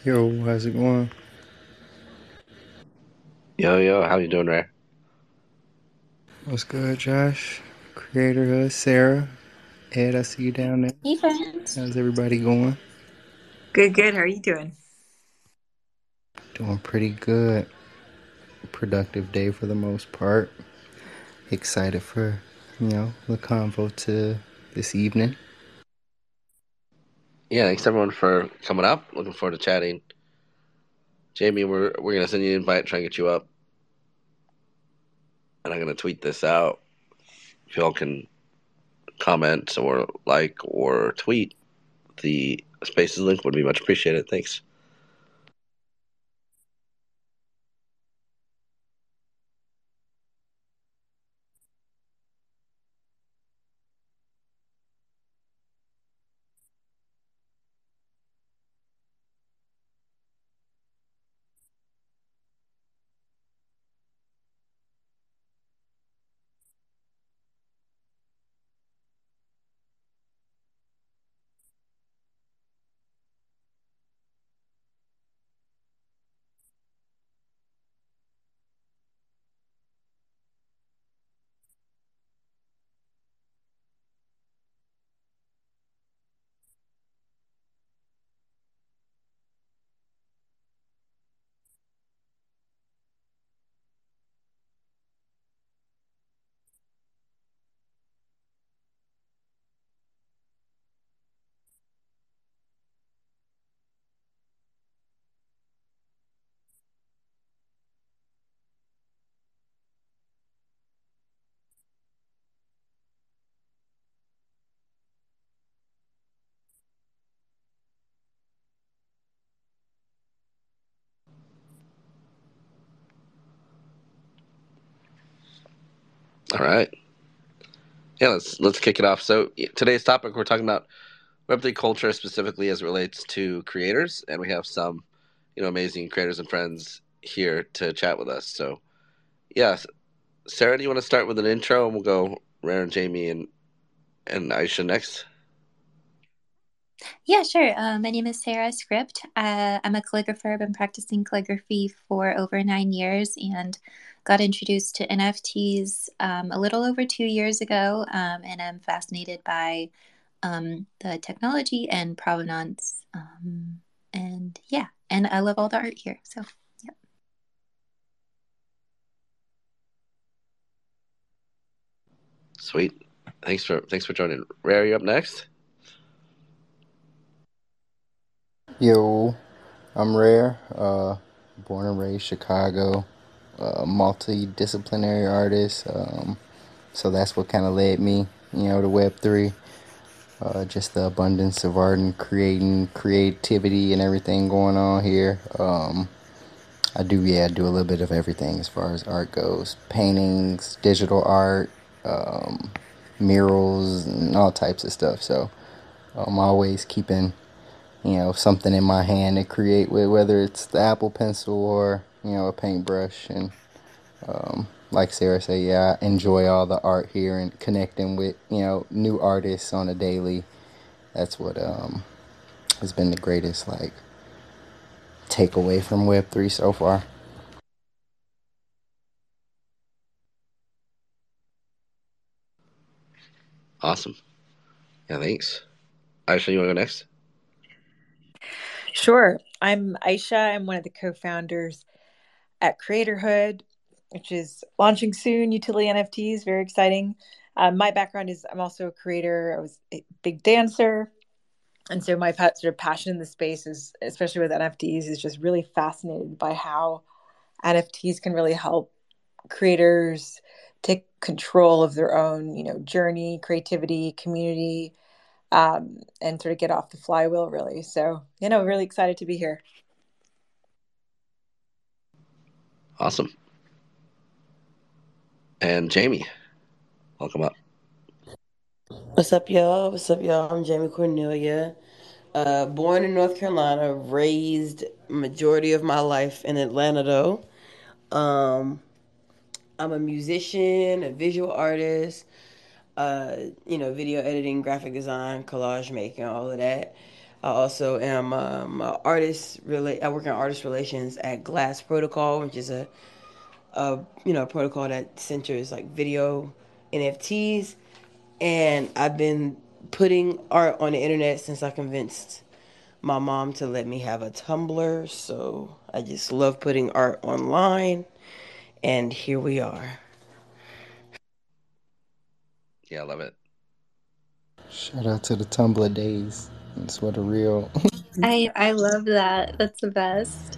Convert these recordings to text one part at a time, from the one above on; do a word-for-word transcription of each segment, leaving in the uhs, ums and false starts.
Yo, how's it going? Yo, yo, how you doing, Ray? What's good, Josh? Creatorhood, Sarah, Ed, I see you down there. Hey friends. How's everybody going? Good, good. How are you doing? Doing pretty good. Productive day for the most part. Excited for, you know, the convo to this evening. Yeah, thanks everyone for coming up. Looking forward to chatting. Jamie, we're we're gonna send you an invite, try and get you up, and I'm gonna tweet this out. If y'all can comment or like or tweet the Spaces link, would be much appreciated. Thanks. All right. Yeah, let's let's kick it off. So today's topic, we're talking about Web three culture specifically as it relates to creators, and we have some, you know, amazing creators and friends here to chat with us. So yeah, Sarah, do you want to start with an intro, and we'll go Rare and Jamie and and Aisha next? Yeah, sure. Uh, my name is Sarah Script. Uh, I'm a calligrapher. I've been practicing calligraphy for over nine years and got introduced to N F Ts um, a little over two years ago. Um, and I'm fascinated by um, the technology and provenance. Um, and yeah, and I love all the art here. So, yeah. Sweet. Thanks for thanks for joining. Rare, you up next? Yo, I'm Rare. Uh, born and raised Chicago. Uh, multidisciplinary artist. Um, so that's what kind of led me, you know, to Web three. Uh, just the abundance of art and creating creativity and everything going on here. Um, I do, yeah, I do a little bit of everything as far as art goes: paintings, digital art, um, murals, and all types of stuff. So I'm always keeping, you know, something in my hand to create with, whether it's the Apple Pencil or, you know, a paintbrush. And um, like Sarah said, yeah, I enjoy all the art here and connecting with, you know, new artists on a daily. That's what um, has been the greatest, like, takeaway from Web three so far. Awesome. Yeah, thanks. Aisha, you want to go next? Sure. I'm Aisha. I'm one of the co founders at Creatorhood, which is launching soon, utility N F Ts. Very exciting. Um, my background is I'm also a creator, I was a big dancer. And so my pa- sort of passion in the space is, especially with N F Ts, is just really fascinated by how N F Ts can really help creators take control of their own, you know, journey, creativity, community, um, and sort of get off the flywheel, really. So, you know, really excited to be here. Awesome. And Jamie, welcome up. What's up, y'all? What's up, y'all? I'm Jamie Cornelia. Uh, born in North Carolina, raised majority of my life in Atlanta, though. Um, I'm a musician, a visual artist, uh, you know, video editing, graphic design, collage making, all of that. I also am um, a artist. Rela- I work in artist relations at Glass Protocol, which is a, a you know protocol that centers like video N F Ts. And I've been putting art on the internet since I convinced my mom to let me have a Tumblr. So I just love putting art online, and here we are. Yeah, I love it. Shout out to the Tumblr days. That's what a real. I I love that. That's the best.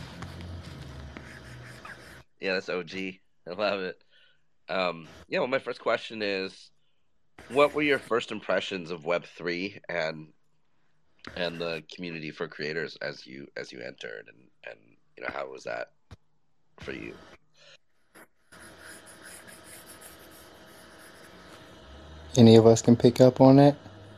Yeah, that's O G. I love it. Um, yeah, well, my first question is, what were your first impressions of Web three and and the community for creators as you as you entered, and and you know, how was that for you? Any of us can pick up on that?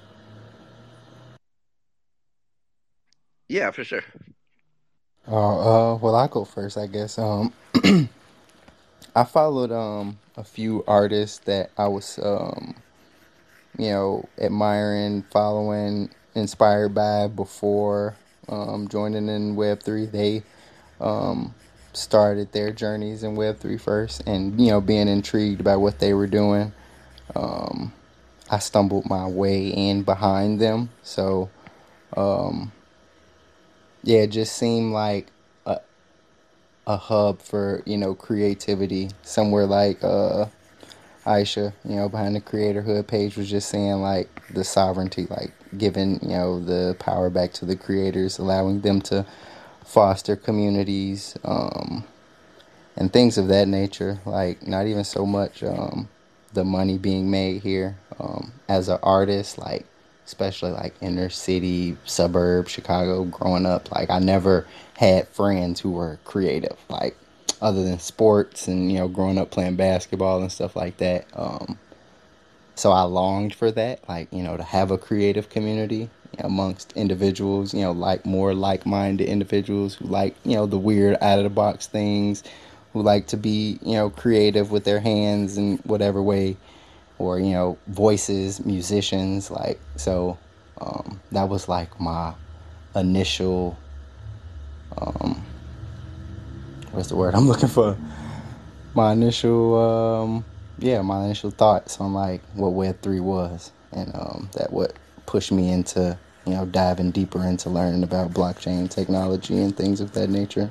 Yeah, for sure. Uh, uh, well, I'll go first, I guess. Um, I followed um a few artists that I was um you know admiring, following, inspired by before um joining in Web three. They um started their journeys in Web three first, and you know being intrigued by what they were doing, um I stumbled my way in behind them. So um yeah, it just seemed like a, a hub for you know creativity somewhere like uh Aisha, you know, behind the Creator Hood page was just saying like the sovereignty, like giving, you know, the power back to the creators, allowing them to foster communities, um, and things of that nature. Like not even so much um, the money being made here um, as an artist, like especially like inner city, suburb, Chicago. Growing up, like I never had friends who were creative, like other than sports and you know growing up playing basketball and stuff like that. Um, so I longed for that, like you know, to have a creative community amongst individuals, you know, like more like-minded individuals who like you know the weird, out of the box things, who like to be you know creative with their hands in whatever way, or you know voices, musicians, like so. Um, that was like my initial, um, what's the word I'm looking for? My initial, um, yeah, my initial thoughts on like what Web three was, and um, that what pushed me into you know diving deeper into learning about blockchain technology and things of that nature.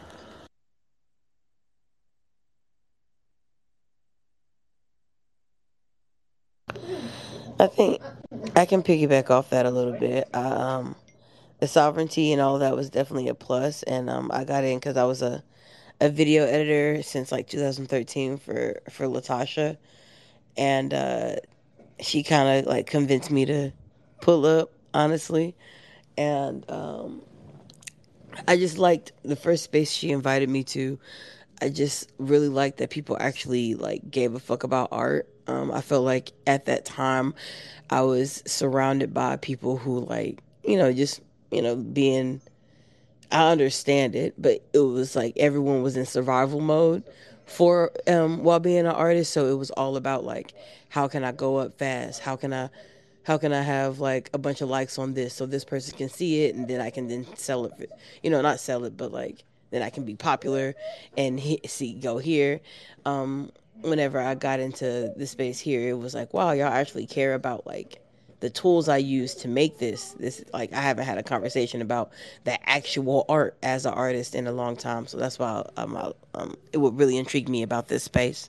I think I can piggyback off that a little bit. I, um, the sovereignty and all that was definitely a plus, and um, I got in because I was a, a video editor since like two thousand thirteen for for Latasha, and uh, she kind of like convinced me to pull up, honestly, and um, I just liked the first space she invited me to. I just really liked that people actually like gave a fuck about art. Um, I felt like at that time I was surrounded by people who like, you know, just, you know, being, I understand it, but it was like everyone was in survival mode for um while being an artist. So it was all about like, how can I go up fast? How can I how can I have like a bunch of likes on this so this person can see it and then I can then sell it, for, you know, not sell it, but like then I can be popular and hit, see go here. Um, whenever I got into the space here, it was like, wow, y'all actually care about like the tools I use to make this. This like I haven't had a conversation about the actual art as an artist in a long time, so that's why um, I, um it would really intrigue me about this space.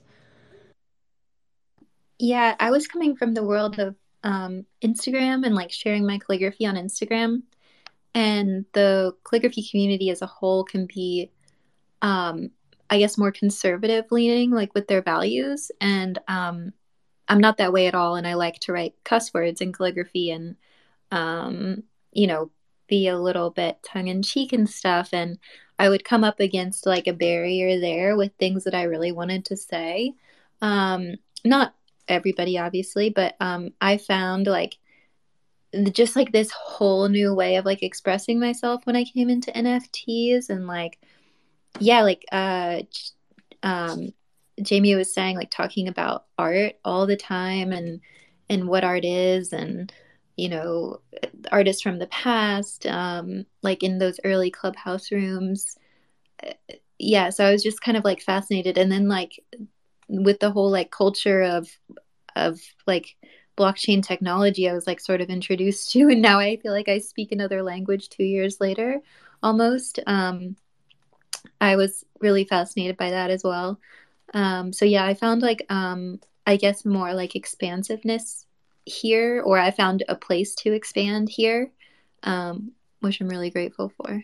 Yeah, I was coming from the world of um, Instagram and like sharing my calligraphy on Instagram. And the calligraphy community as a whole can be, um, I guess, more conservative leaning, like with their values. And um, I'm not that way at all. And I like to write cuss words in calligraphy and, um, you know, be a little bit tongue in cheek and stuff. And I would come up against like a barrier there with things that I really wanted to say. Um, not everybody, obviously, but um, I found like just like this whole new way of like expressing myself when I came into N F Ts and like yeah, like uh um Jamie was saying like talking about art all the time and and what art is and you know, artists from the past, um, like in those early Clubhouse rooms. Yeah, so I was just kind of like fascinated. And then like with the whole like culture of of like blockchain technology, I was like sort of introduced to, and now I feel like I speak another language two years later almost. Um, I was really fascinated by that as well. Um, so yeah, I found like um, I guess more like expansiveness here, or I found a place to expand here, um, which I'm really grateful for.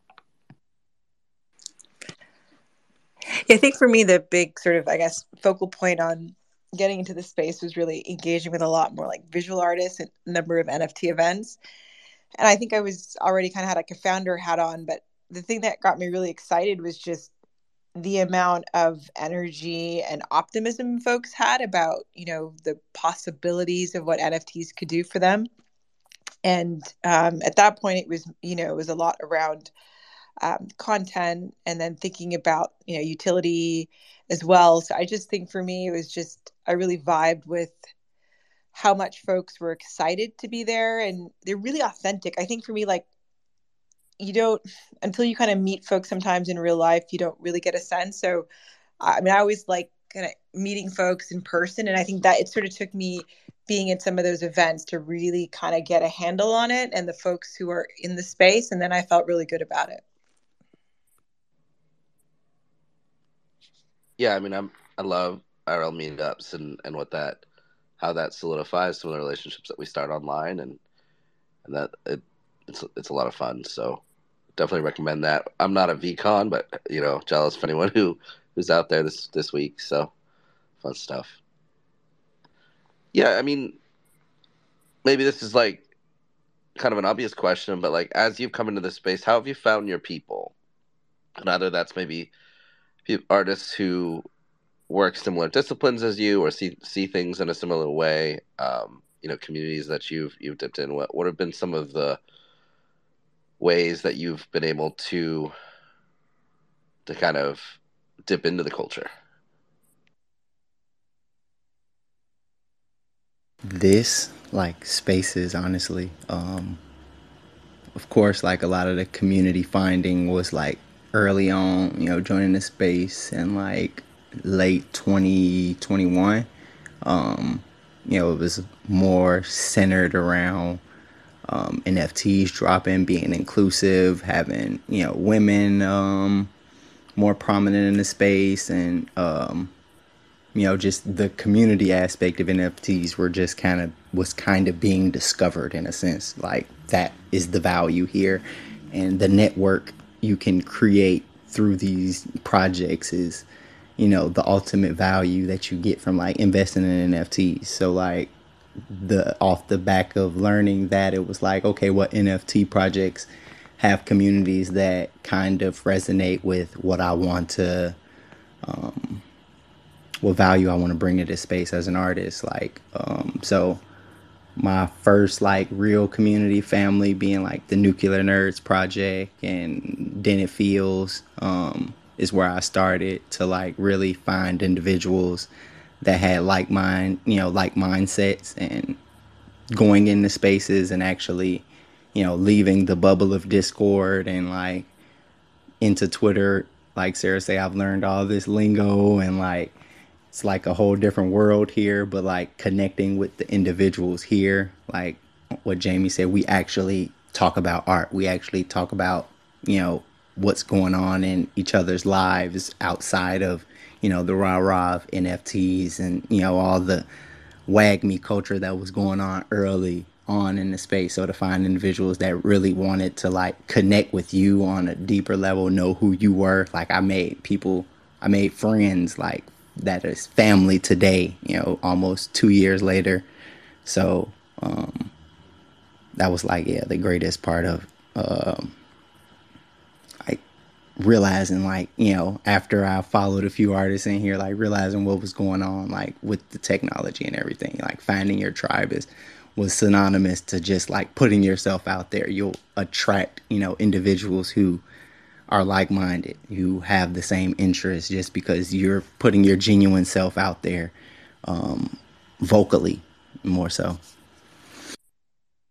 Yeah, I think for me, the big sort of, I guess, focal point on getting into the space was really engaging with a lot more like visual artists and a number of N F T events. And I think I was already kind of had like a founder hat on, but the thing that got me really excited was just the amount of energy and optimism folks had about, you know, the possibilities of what N F Ts could do for them. And um, at that point, it was, you know, it was a lot around um, content and then thinking about, you know, utility as well. So I just think for me, it was just, I really vibed with how much folks were excited to be there, and they're really authentic. I think for me, like, you don't, until you kind of meet folks sometimes in real life, you don't really get a sense. So, I mean, I always like kind of meeting folks in person. And I think that it sort of took me being at some of those events to really kind of get a handle on it and the folks who are in the space. And then I felt really good about it. Yeah, I mean, I'm I love I R L meetups and and what that how that solidifies some of the relationships that we start online, and and that it it's it's a lot of fun. So definitely recommend that. I'm not a VCon, but you know, jealous for anyone who who's out there this this week. So fun stuff. Yeah, I mean, maybe this is like kind of an obvious question, but like as you've come into this space, how have you found your people? And either that's maybe artists who work similar disciplines as you or see see things in a similar way, um, you know, communities that you've you've dipped in. What what have been some of the ways that you've been able to to kind of dip into the culture? This like spaces, honestly. Um, of course, like a lot of the community finding was like early on, you know, joining the space in like late twenty twenty-one. Um, you know, it was more centered around um, N F Ts dropping, being inclusive, having, you know, women um, more prominent in the space, and um, you know, just the community aspect of N F Ts were just kind of was kind of being discovered in a sense. Like that is the value here, and the network you can create through these projects is, you know, the ultimate value that you get from like investing in N F Ts. So like the off the back of learning that, it was like, okay, what N F T projects have communities that kind of resonate with what I want to um, what value I want to bring to this space as an artist. Like, um, so my first like real community family being like the Nuclear Nerds Project and Dennett Fields um, is where I started to like really find individuals that had like mind, you know, like mindsets, and going into spaces and actually, you know, leaving the bubble of Discord and like into Twitter. Like Sarah say, I've learned all this lingo and like it's like a whole different world here, but like connecting with the individuals here, like what Jamie said, we actually talk about art. We actually talk about, you know, what's going on in each other's lives outside of, you know, the rah-rah of N F Ts and, you know, all the wag me culture that was going on early on in the space. So to find individuals that really wanted to like connect with you on a deeper level, know who you were. Like I made people, I made friends like that is family today, you know, almost two years later. So um, that was like, yeah, the greatest part of um, like realizing like, you know, after I followed a few artists in here, like realizing what was going on, like with the technology and everything, like finding your tribe is was synonymous to just like putting yourself out there. You'll attract, you know, individuals who are like-minded, who have the same interests, just because you're putting your genuine self out there, um, vocally more so.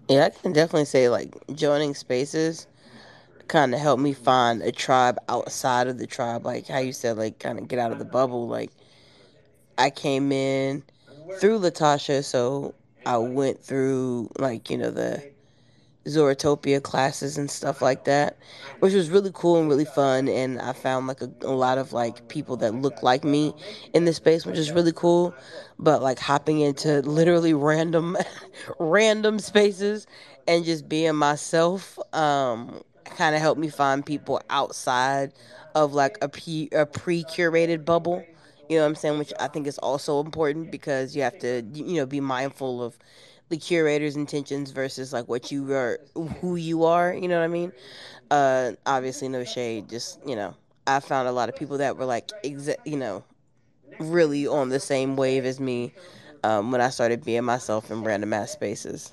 Yeah, I can definitely say like joining spaces kind of helped me find a tribe outside of the tribe. Like how you said, like kind of get out of the bubble. Like I came in through Latasha, so I went through like you know the Zootopia classes and stuff like that, which was really cool and really fun. And I found like a, a lot of like people that look like me in this space, which is really cool. But like hopping into literally random, random spaces and just being myself, um, kind of helped me find people outside of like a, pre- a pre-curated bubble. You know what I'm saying? Which I think is also important because you have to, you know, be mindful of the curator's intentions versus like what you are, who you are. You know what I mean? Uh, obviously, no shade. Just you know, I found a lot of people that were like, exa- you know, really on the same wave as me um, when I started being myself in random ass spaces.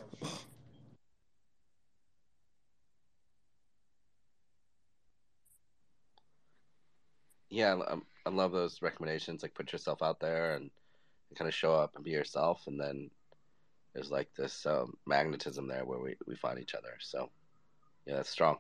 Yeah, I, I love those recommendations. Like put yourself out there and, and kind of show up and be yourself, and then there's like this um, magnetism there where we, we find each other. So yeah, that's strong.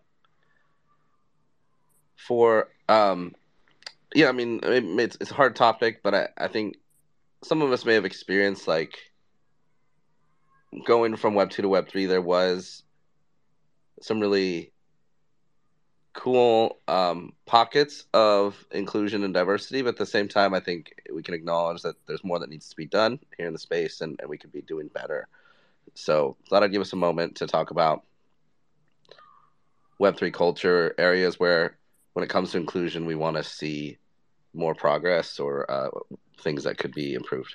For um, yeah, I mean, it's it's a hard topic, but I, I think some of us may have experienced like going from Web two to Web three. There was some really cool um, pockets of inclusion and diversity, but at the same time, I think we can acknowledge that there's more that needs to be done here in the space, and, and we could be doing better. So, thought I'd give us a moment to talk about Web three culture areas where, when it comes to inclusion, we want to see more progress or uh, things that could be improved.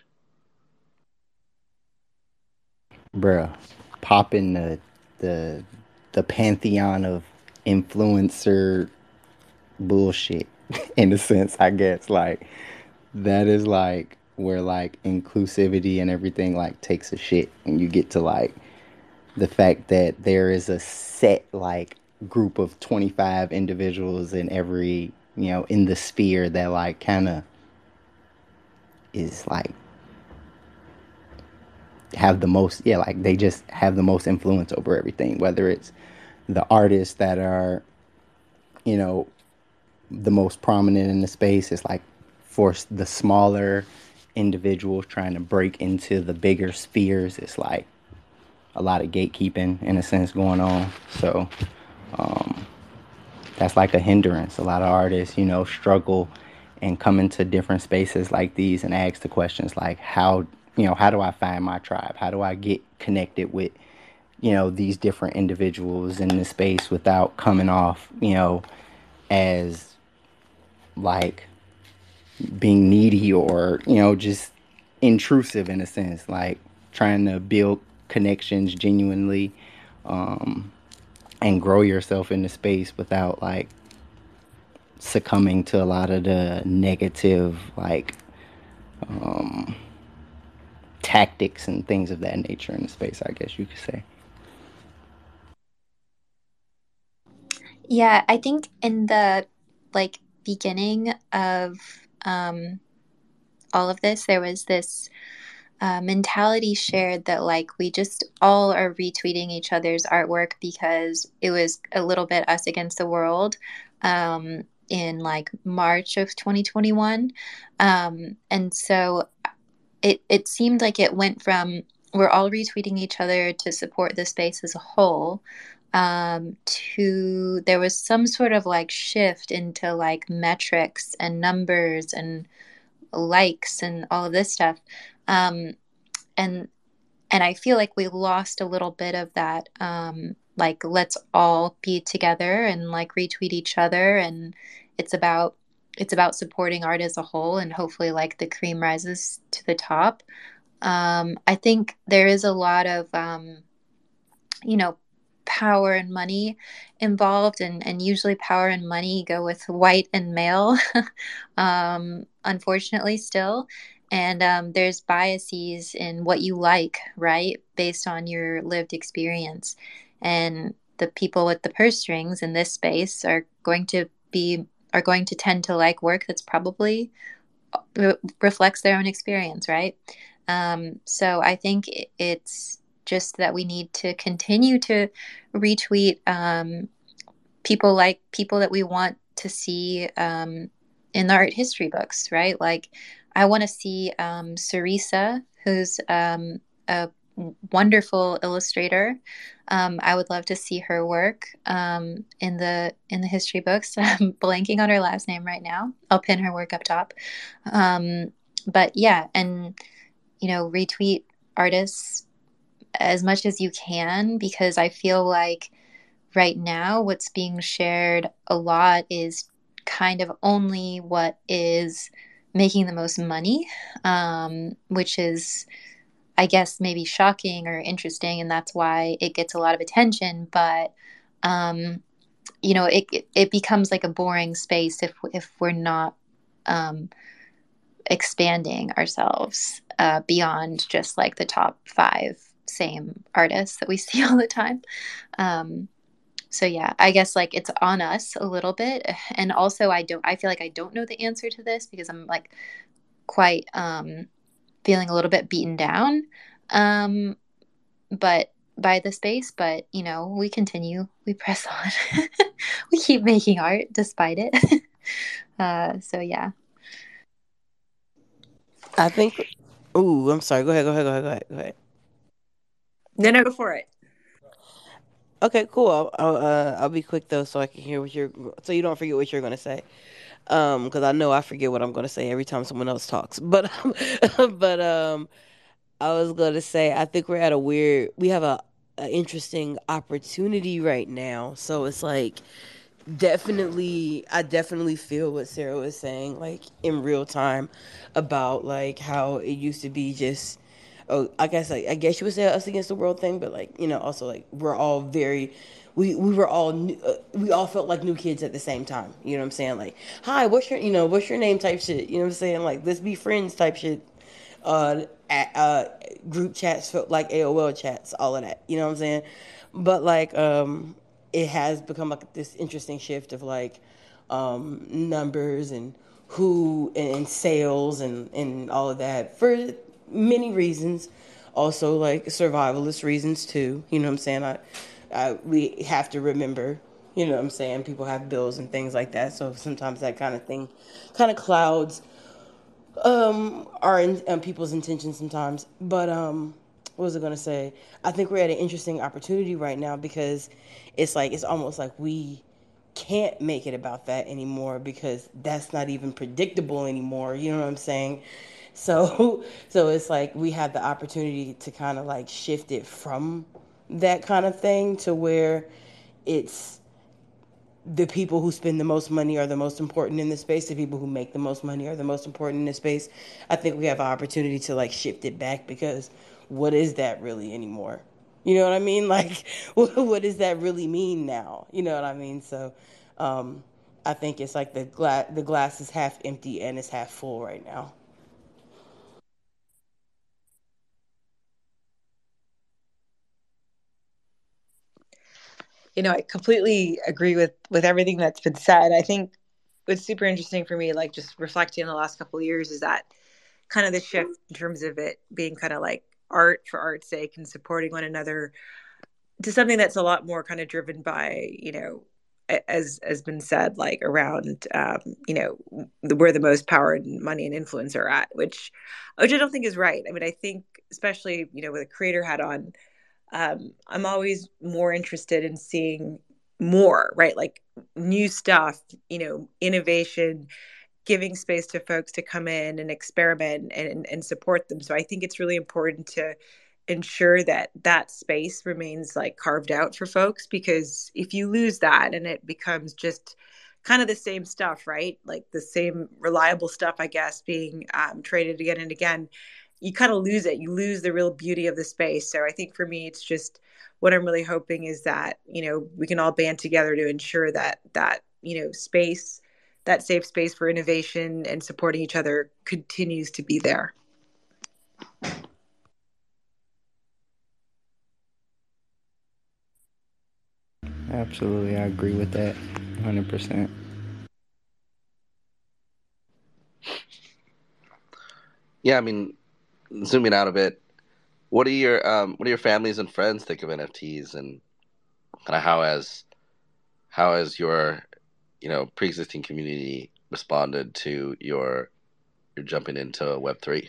Bruh, popping the the the pantheon of influencer bullshit in a sense, I guess. Like that is like where like inclusivity and everything like takes a shit when you get to like the fact that there is a set like group of twenty-five individuals in every, you know, in the sphere that like kind of is like have the most, yeah, like they just have the most influence over everything, whether it's the artists that are, you know, the most prominent in the space. It's like for the smaller individuals trying to break into the bigger spheres, it's like a lot of gatekeeping in a sense going on. So um, that's like a hindrance. A lot of artists, you know, struggle and come into different spaces like these and ask the questions like, how, you know, how do I find my tribe? How do I get connected with, you know, these different individuals in this space without coming off, you know, as like being needy or, you know, just intrusive in a sense, like trying to build connections genuinely, um, and grow yourself in the space without like succumbing to a lot of the negative like um, tactics and things of that nature in the space, I guess you could say. Yeah, I think in the like beginning of um, all of this, there was this uh, mentality shared that like we just all are retweeting each other's artwork because it was a little bit us against the world um, in like March of twenty twenty-one. Um, and so it, it seemed like it went from we're all retweeting each other to support the space as a whole um, to there was some sort of like shift into like metrics and numbers and likes and all of this stuff. Um, and and I feel like we lost a little bit of that. Um, like let's all be together and like retweet each other, and it's about it's about supporting art as a whole, and hopefully like the cream rises to the top. Um, I think there is a lot of um, you know power and money involved, and and usually power and money go with white and male, um, unfortunately still. And um, there's biases in what you like, right, based on your lived experience. And the people with the purse strings in this space are going to be are going to tend to like work that's probably uh, reflects their own experience, right? Um, so I think it's just that we need to continue to retweet um, people like people that we want to see um, in the art history books, right? Like, I want to see um, Sarisa, who's um, a wonderful illustrator. Um, I would love to see her work um, in the in the history books. I'm blanking on her last name right now. I'll pin her work up top. Um, but yeah, and you know, retweet artists as much as you can, because I feel like right now what's being shared a lot is kind of only what is making the most money, um, which is, I guess, maybe shocking or interesting, and that's why it gets a lot of attention. But um, you know, it it becomes like a boring space if if we're not um, expanding ourselves uh, beyond just like the top five same artists that we see all the time. Um, so yeah, I guess like it's on us a little bit, and also I don't. I feel like I don't know the answer to this because I'm like quite um, feeling a little bit beaten down, um, but by the space. But you know, we continue, we press on, we keep making art despite it. uh, so yeah. I think. Ooh, I'm sorry. Go ahead. Go ahead. Go ahead. Go ahead. Go ahead. No, no, go for it. Okay, cool. I'll I'll, uh, I'll be quick though, so I can hear what you're, so you don't forget what you're gonna say. Um, because I know I forget what I'm gonna say every time someone else talks. But um, but um, I was gonna say I think we're at a weird. We have a, a interesting opportunity right now. So it's like definitely, I definitely feel what Sarah was saying, like in real time, about like how it used to be just, oh, I guess like, I guess you would say us against the world thing, but like, you know, also like we're all very, we we were all new, uh, we all felt like new kids at the same time. You know what I'm saying? Like, hi, what's your, you know, what's your name type shit. You know what I'm saying? Like, let's be friends type shit. Uh, at, uh, group chats felt like A O L chats, all of that. You know what I'm saying? But like, um, it has become like this interesting shift of like um, numbers and who and, and sales and, and all of that for many reasons. Also like survivalist reasons too. You know what I'm saying? I, I we have to remember. You know what I'm saying? People have bills and things like that. So sometimes that kind of thing kind of clouds um our in, um, people's intentions sometimes. But um what was I gonna say? I think we're at an interesting opportunity right now because it's like it's almost like we can't make it about that anymore because that's not even predictable anymore. You know what I'm saying? So so it's like we have the opportunity to kind of like shift it from that kind of thing to where it's the people who spend the most money are the most important in the space. The people who make the most money are the most important in the space. I think we have an opportunity to like shift it back because what is that really anymore? You know what I mean? Like, what does that really mean now? You know what I mean? So, um, I think it's like the glass the glass is half empty and it's half full right now. You know, I completely agree with with everything that's been said. I think what's super interesting for me, like just reflecting on the last couple of years, is that kind of the shift in terms of it being kind of like art for art's sake and supporting one another to something that's a lot more kind of driven by, you know, as has been said, like around, um, you know, where the most power and money and influence are at, which, which I don't think is right. I mean, I think especially, you know, with a creator hat on, um, I'm always more interested in seeing more, right? Like new stuff, you know, innovation, giving space to folks to come in and experiment and, and support them. So I think it's really important to ensure that that space remains like carved out for folks, because if you lose that and it becomes just kind of the same stuff, right? Like the same reliable stuff, I guess, being um, traded again and again, you kind of lose it. You lose the real beauty of the space. So I think for me, it's just what I'm really hoping is that, you know, we can all band together to ensure that that, you know, space, that safe space for innovation and supporting each other continues to be there. Absolutely, I agree with that one hundred percent. Yeah, I mean, zooming out a bit, what do your um what do your families and friends think of N F Ts, and kind of how has how has your you know pre-existing community responded to your your jumping into Web three?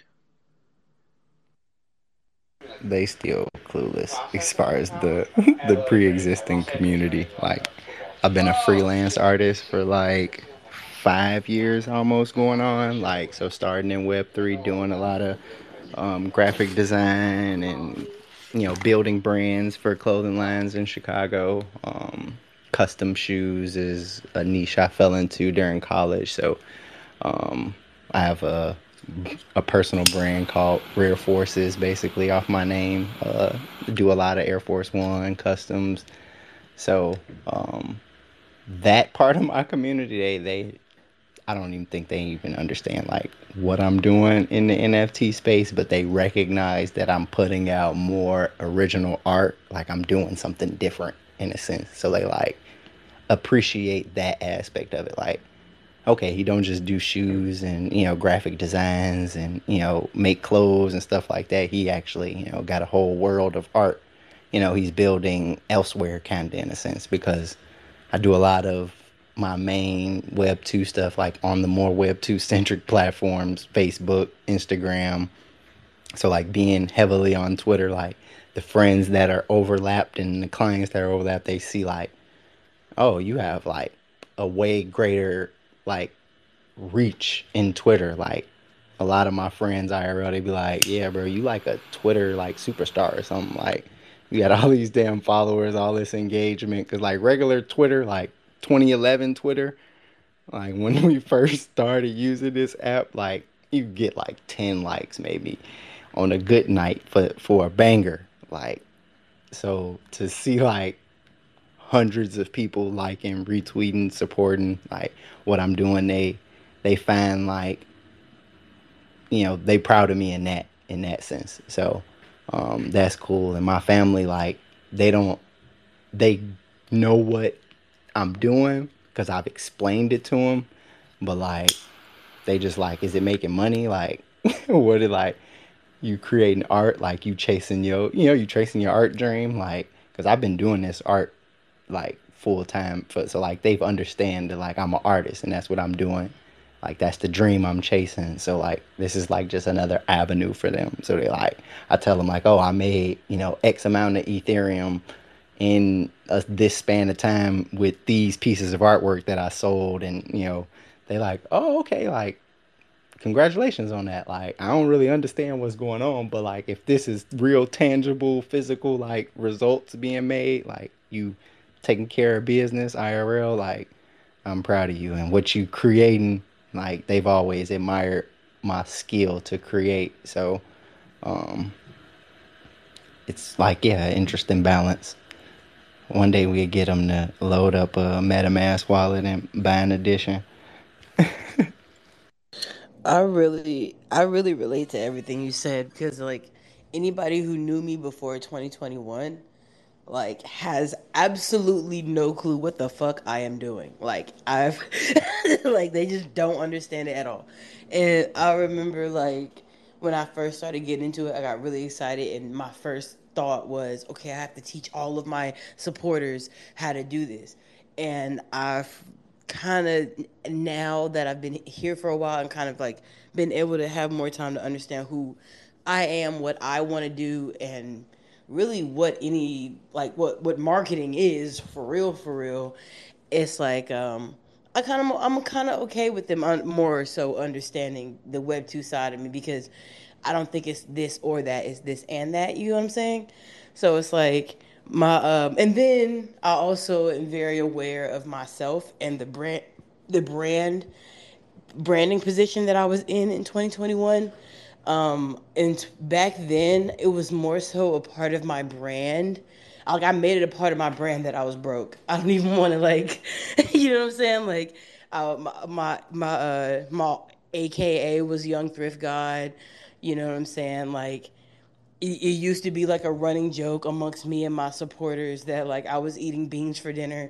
They still clueless as far as the the pre-existing community. Like, I've been a freelance artist for like five years almost going on. Like, so starting in Web three, doing a lot of um, graphic design and you know building brands for clothing lines in Chicago. Um, custom shoes is a niche I fell into during college. So um, I have a a personal brand called Rare Forces, basically off my name. Uh, do a lot of Air Force One customs. So um, that part of my community, they they I don't even think they even understand like what I'm doing in the N F T space, but they recognize that I'm putting out more original art, like I'm doing something different in a sense. So they like appreciate that aspect of it. Like, okay, he don't just do shoes and you know graphic designs and you know make clothes and stuff like that. He actually you know got a whole world of art. You know, he's building elsewhere, kind of in a sense, because I do a lot of my main Web two stuff like on the more Web two centric platforms, Facebook, Instagram. So like being heavily on Twitter, like the friends that are overlapped and the clients that are overlapped, they see like, oh, you have like a way greater like reach in Twitter. Like a lot of my friends I R L, they be like, yeah, bro, you like a Twitter like superstar or something. Like you got all these damn followers, all this engagement. Cause like regular Twitter, like twenty eleven Twitter, like when we first started using this app, like you get like ten likes maybe on a good night for for a banger. Like so to see like hundreds of people liking, retweeting, supporting like what I'm doing, they they find like you know they proud of me in that in that sense. So um, that's cool. And my family like they don't they know what I'm doing because I've explained it to them, but like they just like, is it making money? Like what it like you creating art, like you chasing your you know you chasing your art dream, like because I've been doing this art like full time for so like they've understand that like I'm an artist and that's what I'm doing, like that's the dream I'm chasing. So like this is like just another avenue for them. So they like I tell them like, oh, I made you know X amount of Ethereum in a, this span of time with these pieces of artwork that I sold, and you know they like, oh, okay, like congratulations on that. Like I don't really understand what's going on, but like if this is real tangible physical like results being made, like you taking care of business I R L, like I'm proud of you and what you creating. Like they've always admired my skill to create. So um it's like yeah, interesting balance. One day we'll get them to load up a MetaMask wallet and buy an edition. I really, I really relate to everything you said because, like, anybody who knew me before twenty twenty-one, like, has absolutely no clue what the fuck I am doing. Like, I've, like, they just don't understand it at all. And I remember, like, when I first started getting into it, I got really excited, and my first thought was, okay, I have to teach all of my supporters how to do this. And I've kind of now that I've been here for a while and kind of like been able to have more time to understand who I am, what I want to do, and really what any like what what marketing is for real, for real. It's like um, I kind of I'm kind of okay with them un- more so understanding the Web two side of me because I don't think it's this or that. It's this and that. You know what I'm saying? So it's like my um, and then I also am very aware of myself and the brand, the brand branding position that I was in in twenty twenty-one. Um, and back then, it was more so a part of my brand. Like I made it a part of my brand that I was broke. I don't even want to like, you know what I'm saying? Like, uh, my my my uh, my A K A was Young Thrift God. You know what I'm saying? Like, it, it used to be like a running joke amongst me and my supporters that like I was eating beans for dinner,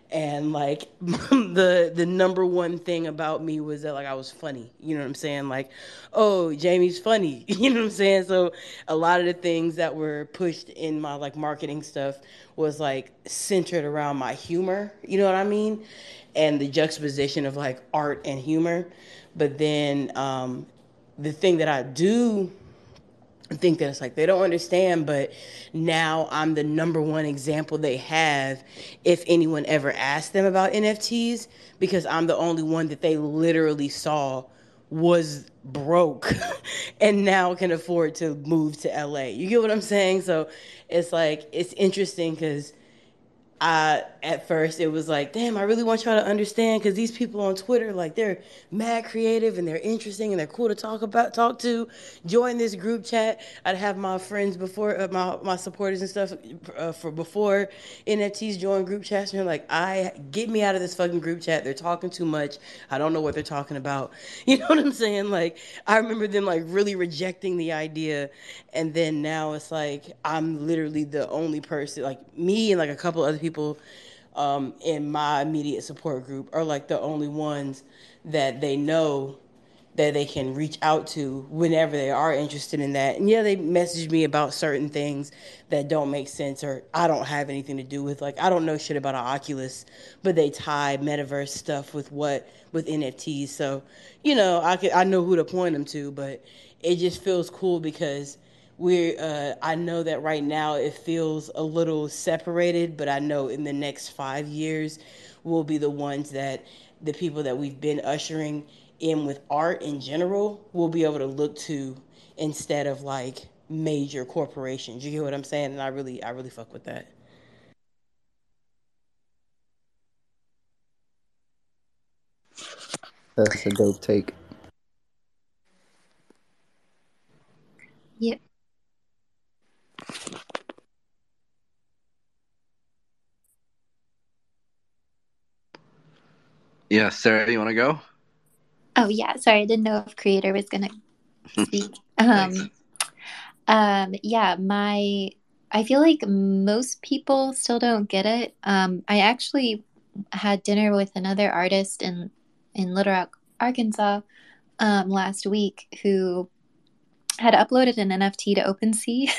And like the the number one thing about me was that like I was funny. You know what I'm saying? Like, oh, Jamie's funny. You know what I'm saying? So a lot of the things that were pushed in my like marketing stuff was like centered around my humor. You know what I mean? And the juxtaposition of like art and humor. But then um, the thing that I do think that it's like they don't understand, but now I'm the number one example they have if anyone ever asked them about N F Ts, because I'm the only one that they literally saw was broke and now can afford to move to L A. You get what I'm saying? So it's like it's interesting because I at first it was like, damn, I really want y'all to understand because these people on Twitter, like they're mad creative and they're interesting and they're cool to talk about, talk to. Join this group chat. I'd have my friends before, uh, my my supporters and stuff uh, for before N F Ts join group chats, and they're like, I get me out of this fucking group chat. They're talking too much. I don't know what they're talking about. You know what I'm saying? Like I remember them like really rejecting the idea, and then now it's like I'm literally the only person, like me and like a couple other people um, in my immediate support group are like the only ones that they know that they can reach out to whenever they are interested in that. And yeah, they message me about certain things that don't make sense or I don't have anything to do with. Like I don't know shit about an Oculus, but they tie metaverse stuff with what with N F Ts. So, you know, I could I know who to point them to, but it just feels cool because we're uh, I know that right now it feels a little separated, but I know in the next five years we'll be the ones that the people that we've been ushering in with art in general will be able to look to instead of like major corporations. You get what I'm saying? And I really I really fuck with that. That's a dope take. Yep. Yeah, Sarah, you want to go? Oh yeah, sorry, I didn't know if creator was gonna speak. Thanks. Um, um, yeah, my I feel like most people still don't get it. Um, I actually had dinner with another artist in in Little Rock, Arkansas, um, last week who had uploaded an N F T to OpenSea,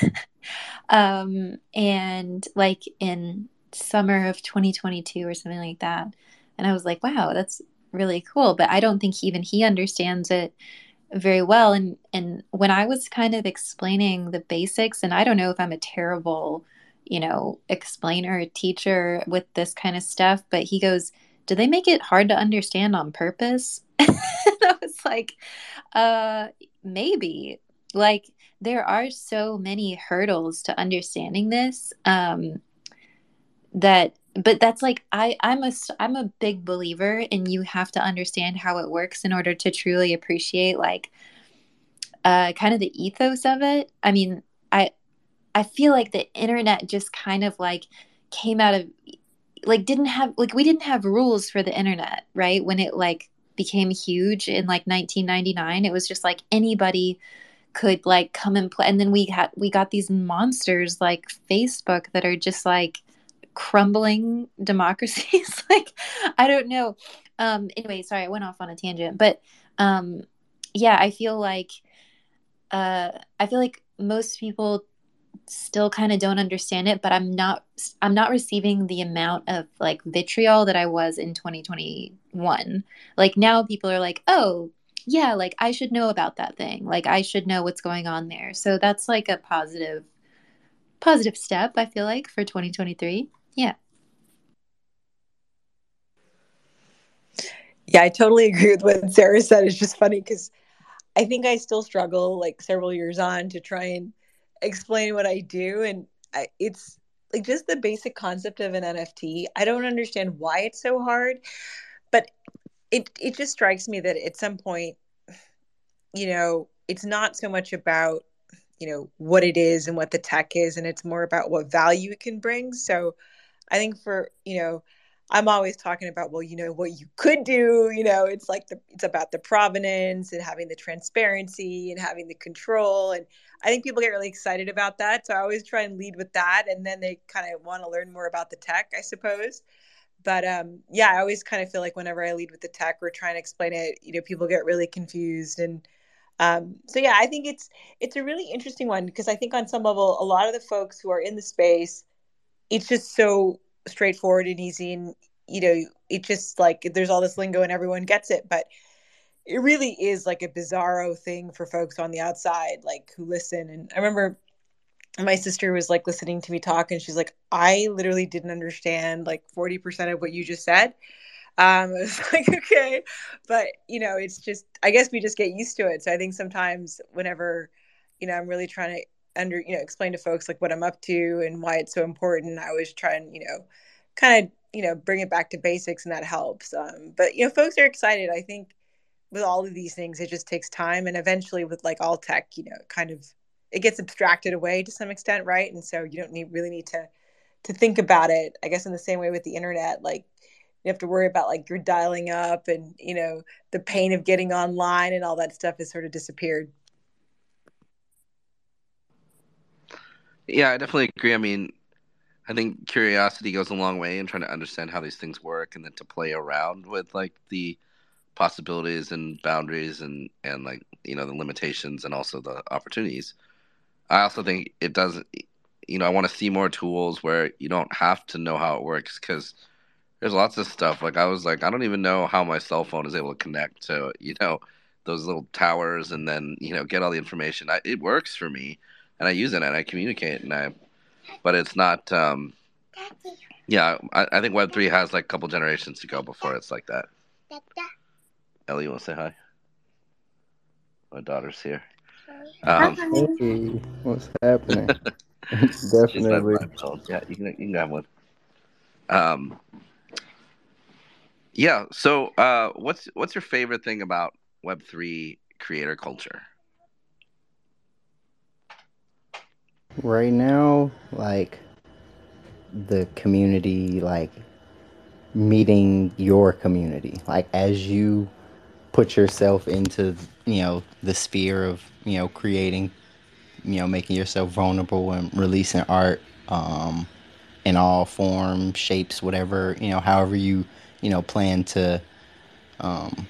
um, and like in summer of twenty twenty-two or something like that. And I was like, wow, that's really cool. But I don't think even he understands it very well. And and when I was kind of explaining the basics, and I don't know if I'm a terrible, you know, explainer or teacher with this kind of stuff, but he goes, "Do they make it hard to understand on purpose?" And I was like, uh, maybe. Like there are so many hurdles to understanding this. Um, that but that's like I I'm a I'm a big believer in you have to understand how it works in order to truly appreciate like uh kind of the ethos of it. I mean, I I feel like the internet just kind of like came out of like didn't have like we didn't have rules for the internet, right? When it like became huge in like nineteen ninety-nine, it was just like anybody could like come and play, and then we had we got these monsters like Facebook that are just like crumbling democracies. Like I don't know. Um anyway, sorry, I went off on a tangent, but um yeah, I feel like uh I feel like most people still kind of don't understand it, but I'm not I'm not receiving the amount of like vitriol that I was in twenty twenty-one. Like now people are like, "Oh, yeah, like I should know about that thing. Like I should know what's going on there." So that's like a positive positive step, I feel like, for twenty twenty-three. Yeah. Yeah, I totally agree with what Sarah said. It's just funny because I think I still struggle, like several years on, to try and explain what I do. And I, it's like just the basic concept of an N F T. I don't understand why it's so hard, but it, it just strikes me that at some point, you know, it's not so much about, you know, what it is and what the tech is, and it's more about what value it can bring. So I think for, you know, I'm always talking about, well, you know, what you could do, you know, it's like the, it's about the provenance and having the transparency and having the control. And I think people get really excited about that. So I always try and lead with that. And then they kind of want to learn more about the tech, I suppose. but um, yeah, I always kind of feel like whenever I lead with the tech, we're trying to explain it, you know, people get really confused. And um, so, yeah, I think it's it's a really interesting one because I think on some level, a lot of the folks who are in the space, it's just so straightforward and easy. And, you know, it just like there's all this lingo and everyone gets it. But it really is like a bizarro thing for folks on the outside, like who listen. And I remember my sister was like listening to me talk and she's like, I literally didn't understand like forty percent of what you just said. Um, I was like, okay, but you know, it's just, I guess we just get used to it. So I think sometimes whenever, you know, I'm really trying to under, you know, explain to folks like what I'm up to and why it's so important, I always try and, you know, kind of, you know, bring it back to basics, and that helps. Um, but, you know, folks are excited. I think with all of these things, it just takes time. And eventually with like all tech, you know, kind of, it gets abstracted away to some extent. Right. And so you don't need really need to, to think about it, I guess, in the same way with the internet. Like, you have to worry about like you're dialing up and, you know, the pain of getting online and all that stuff has sort of disappeared. Yeah, I definitely agree. I mean, I think curiosity goes a long way in trying to understand how these things work and then to play around with like the possibilities and boundaries and and like, you know, the limitations and also the opportunities. I also think it does, you know, I want to see more tools where you don't have to know how it works because there's lots of stuff. Like I was like, I don't even know how my cell phone is able to connect to, you know, those little towers and then, you know, get all the information. I, it works for me and I use it and I communicate and I, but it's not, um, yeah, I, I think Web three has like a couple generations to go before it's like that. Ellie, you want to say hi? My daughter's here. Um, Hey, what's happening? she's my Definitely. phone. Yeah, you can, you can have one. Um, yeah. So, uh, what's what's your favorite thing about Web three creator culture? Right now, like the community, like meeting your community, like as you put yourself into, you know, the sphere of, you know, creating, you know, making yourself vulnerable and releasing art, um, in all forms, shapes, whatever, you know, however you, you know, plan to um,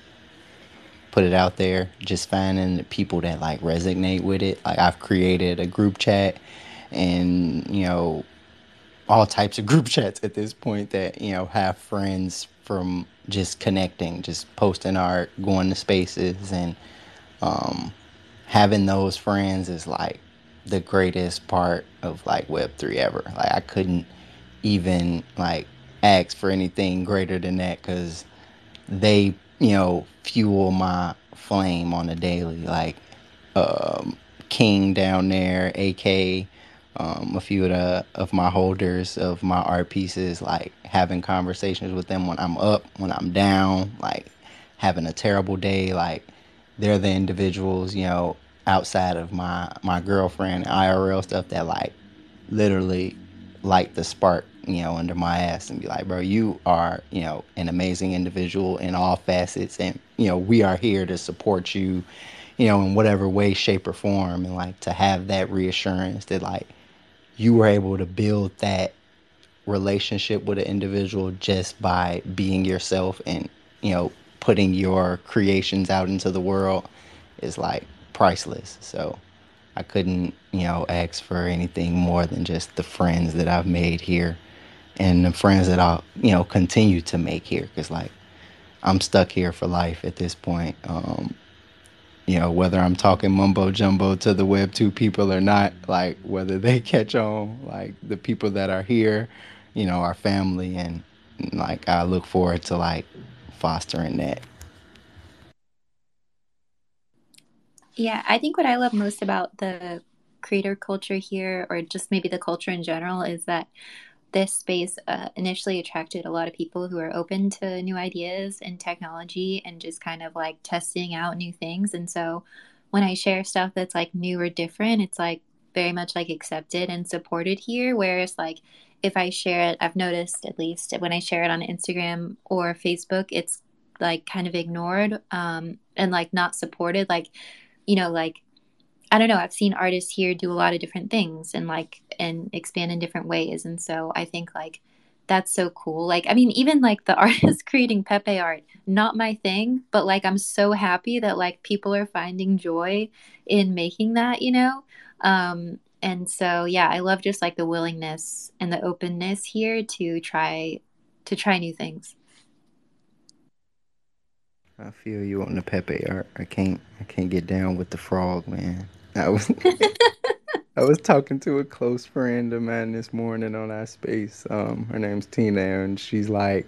put it out there, just finding the people that like resonate with it. Like I've created a group chat and, you know, all types of group chats at this point that, you know, have friends from just connecting, just posting art, going to spaces, and um, having those friends is like the greatest part of like Web three ever. Like I couldn't even like ask for anything greater than that because they, you know, fuel my flame on a daily. Like um, King down there, A K, um, a few of the of my holders of my art pieces, like having conversations with them when I'm up, when I'm down, like having a terrible day. Like they're the individuals, you know, outside of my my girlfriend I R L stuff that like literally light the spark, you know, under my ass and be like, bro, you are, you know, an amazing individual in all facets. And, you know, we are here to support you, you know, in whatever way, shape, or form. And like to have that reassurance that like you were able to build that relationship with an individual just by being yourself and, you know, putting your creations out into the world is like priceless. So I couldn't, you know, ask for anything more than just the friends that I've made here and the friends that I'll, you know, continue to make here. Cause like I'm stuck here for life at this point. Um, you know, whether I'm talking mumbo jumbo to the Web two people or not, like whether they catch on, like the people that are here, you know, our family, and like I look forward to like fostering that. Yeah, I think what I love most about the creator culture here, or just maybe the culture in general, is that this space uh, initially attracted a lot of people who are open to new ideas and technology and just kind of like testing out new things. And so when I share stuff that's like new or different, it's like very much like accepted and supported here. Whereas like if I share it, I've noticed at least when I share it on Instagram or Facebook, it's like kind of ignored um, and like not supported. Like, you know, like I don't know, I've seen artists here do a lot of different things and like and expand in different ways. And so I think like that's so cool. Like, I mean, even like the artist creating Pepe art, not my thing, but like I'm so happy that like people are finding joy in making that, you know? Um, and so yeah, I love just like the willingness and the openness here to try to try new things. I feel you on the Pepe art. I can't I can't get down with the frog, man. I was I was talking to a close friend of mine this morning on our space. Um, her name's Tina, and she's like,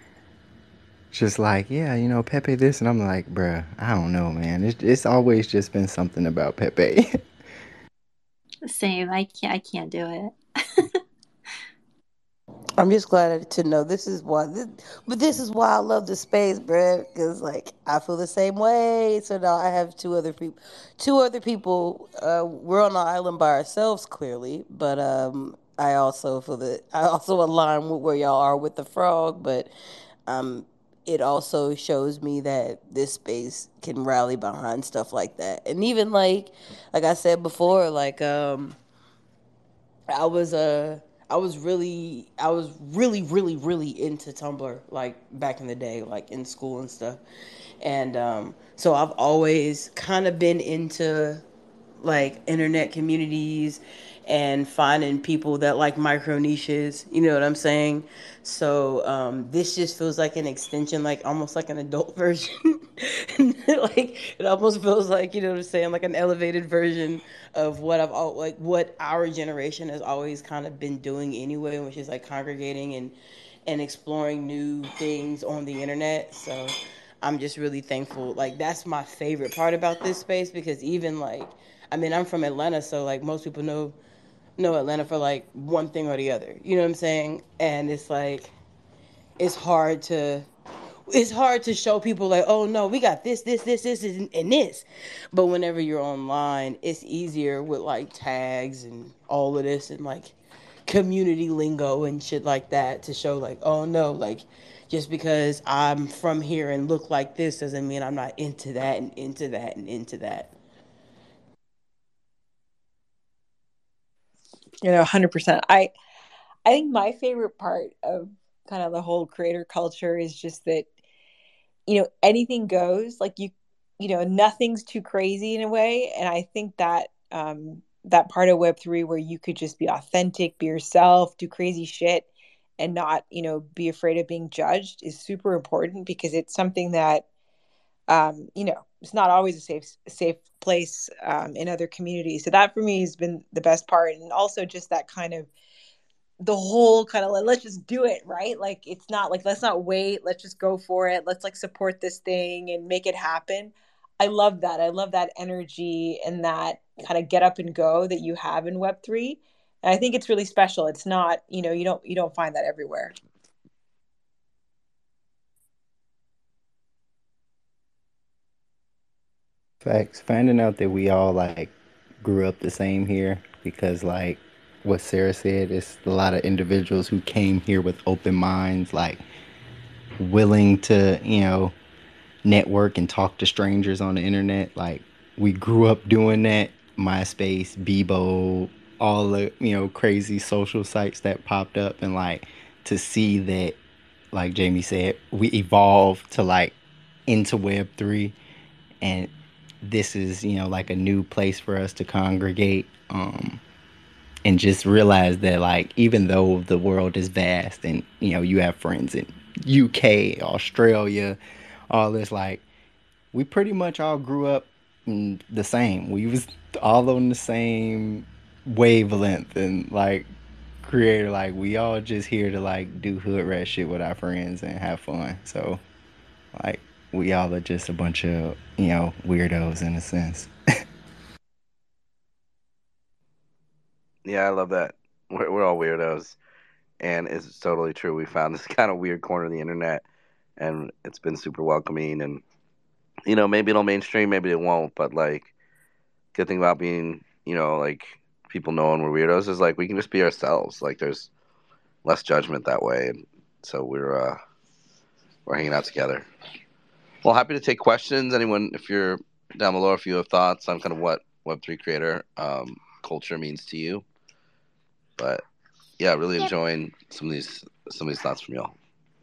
just like, yeah, you know, Pepe this, and I'm like, bruh, I don't know, man. It's it's always just been something about Pepe. Same. I can't I can't do it. I'm just glad to know this is why, this, but this is why I love the space, bruh. Because like I feel the same way. So now I have two other people, two other people. Uh, we're on the island by ourselves, clearly, but um, I also feel that I also align with where y'all are with the frog. But um, it also shows me that this space can rally behind stuff like that, and even like, like I said before, like um I was uh I was really I was really really really into Tumblr like back in the day, like in school and stuff. And um so I've always kind of been into like internet communities and finding people that like micro niches, you know what I'm saying? So um, this just feels like an extension, like almost like an adult version. Like it almost feels like, you know what I'm saying, like an elevated version of what I've al- like what our generation has always kind of been doing anyway, which is like congregating and and exploring new things on the internet. So I'm just really thankful. Like that's my favorite part about this space, because even like, I mean, I'm from Atlanta, so like most people know know Atlanta for like one thing or the other. You know what I'm saying? And it's like it's hard to it's hard to show people like, oh no, we got this, this, this, this, and, and this. But whenever you're online, it's easier with like tags and all of this and like community lingo and shit like that to show like, oh no, like just because I'm from here and look like this doesn't mean I'm not into that and into that and into that. You know, one hundred percent. I I think my favorite part of kind of the whole creator culture is just that, you know, anything goes. Like you, you know, nothing's too crazy in a way. And I think that um, that part of Web three where you could just be authentic, be yourself, do crazy shit, and not, you know, be afraid of being judged is super important, because it's something that, um, you know, it's not always a safe safe place um, in other communities. So that for me has been the best part, and also just that kind of the whole kind of like, let's just do it, right? Like it's not like let's not wait, let's just go for it, let's like support this thing and make it happen. I love that. I love that energy and that kind of get up and go that you have in Web three. And I think it's really special. It's not, you know, you don't you don't find that everywhere. Facts. Finding out that we all like grew up the same here, because like what Sarah said, it's a lot of individuals who came here with open minds, like willing to, you know, network and talk to strangers on the internet. Like we grew up doing that. MySpace, Bebo, all the, you know, crazy social sites that popped up, and like to see that, like Jamie said, we evolved to like into Web three, and this is, you know, like a new place for us to congregate, um and just realize that like even though the world is vast and, you know, you have friends in U K, Australia, all this, like we pretty much all grew up mm, the same. We was all on the same wavelength, and like creator, like we all just here to like do hood rat shit with our friends and have fun. So like we all are just a bunch of, you know, weirdos in a sense. Yeah, I love that. We're, we're all weirdos, and it's totally true. We found this kind of weird corner of the internet, and it's been super welcoming. And you know, maybe it'll mainstream, maybe it won't. But like, good thing about being, you know, like people knowing we're weirdos is like we can just be ourselves. Like, there's less judgment that way, and so we're uh, we're hanging out together. Well, happy to take questions. Anyone, if you're down below, if you have thoughts on kind of what Web three creator um, culture means to you. But yeah, really enjoying some of these some of these thoughts from y'all.